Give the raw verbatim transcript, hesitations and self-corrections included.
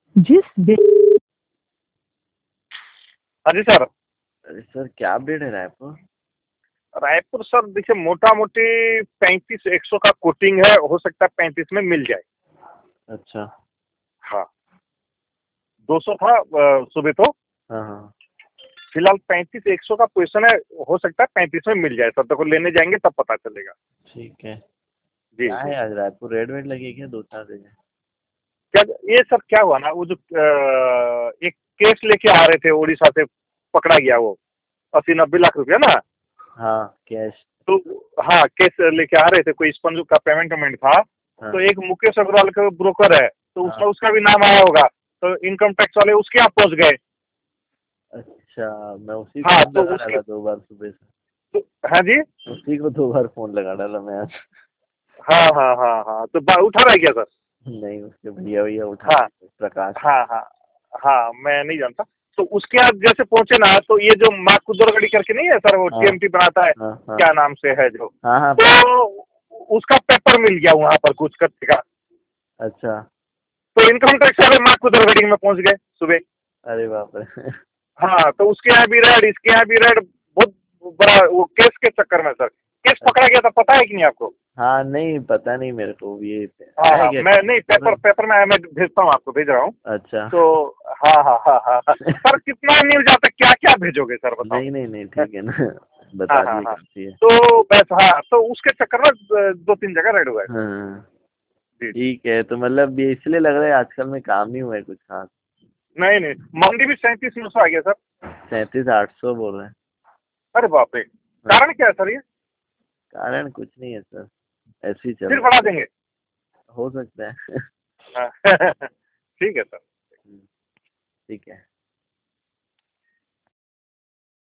जिस बे हाँ जी सर। अरे सर क्या अपडेट है रायपुर? रायपुर सर देखिए मोटा मोटी पैंतीस एक सौ का कोटिंग है, हो सकता है पैंतीस में मिल जाए। अच्छा। हाँ, दो सौ था अ, सुबह तो। हाँ हाँ। फिलहाल पैंतीस एक सौ का पोजीशन है, हो सकता है पैंतीस में मिल जाए सर, देखो लेने जाएंगे तब पता चलेगा। ठीक है। जी क्या जी। है आज रायपुर रेड वेड लगी क्या दो चार जगह? क्या ये सर क्या हुआ ना, वो जो अ, एक केस लेके आ रहे थे उड़ीसा से, पकड़ा गया वो अस्सी नब्बे लाख रुपया ना। हाँ कैश। तो हाँ, केस लेके आ रहे थे, कोई स्पंज का पेमेंट वेमेंट था। हाँ तो एक मुकेश अग्रवाल का ब्रोकर है, तो उसमें हाँ। उसका भी नाम आया होगा। तो इनकम टैक्स वाले उसके यहाँ पहुंच गए। अच्छा, मैं उसी को हाँ फोन तो लगा उसके डाला दो बार सुबह से। तो, हाँ जी। उसी को दो बार फोन लगा डाला मैं आज। हाँ हाँ हाँ हाँ, तो बा- उठा रहा है क्या सर? नहीं, उसके भैया भैया उठा हाँ रहे थे, प्रकाश। हाँ हाँ हाँ, मैं नहीं जानता। तो उसके यहाँ जैसे पहुंचे ना, तो ये जो माँ कुदरगढ़ी करके नहीं है सर, वो हाँ टीएमटी बनाता है, हाँ हाँ क्या नाम से है जो, हाँ हाँ। तो उसका पेपर मिल गया वहां पर कुछ करने का। अच्छा। तो इनकम टैक्स वाले माँ कुदरगढ़ी में पहुंच गए सुबह। अरे बाप रे। हाँ, तो उसके यहाँ भी रेड, इसके यहाँ भी रेड, बहुत बड़ा वो केस के चक्कर में सर। केस पकड़ा गया था, पता है कि नहीं आपको? हाँ नहीं पता नहीं मेरे को ये हाँ है हाँ, क्या मैं नहीं, पेपर पेपर? पेपर में आया, मैं भेजता हूँ आपको, भेज रहा हूँ। अच्छा। तो हाँ हाँ हाँ हाँ हाँ। सर कितना न्यूज आता है, क्या क्या भेजोगे सर बताओ? नहीं नहीं नहीं ठीक है ना। हाँ बता हाँ दिए हाँ। काफी है। तो बस हाँ, तो उसके चक्कर में अ, दो तीन जगह रेड हुआ है सर। हाँ जी जी। ठीक है, तो मतलब ये इसलिए लग रहा है आजकल में काम नहीं हुआ है कुछ खास। नहीं नहीं, मंदी भी सैंतीस नौ सौ आ गया सर। सैंतीस आठ सौ बोल रहे हैं। अरे बाप रे, हाँ। कारण क्या है सर ये? कारण कुछ नहीं है सर, ऐसे ही चल फिर रहा बढ़ा देंगे? है। हो सकता है। हाँ। ठीक है सर। ठीक है।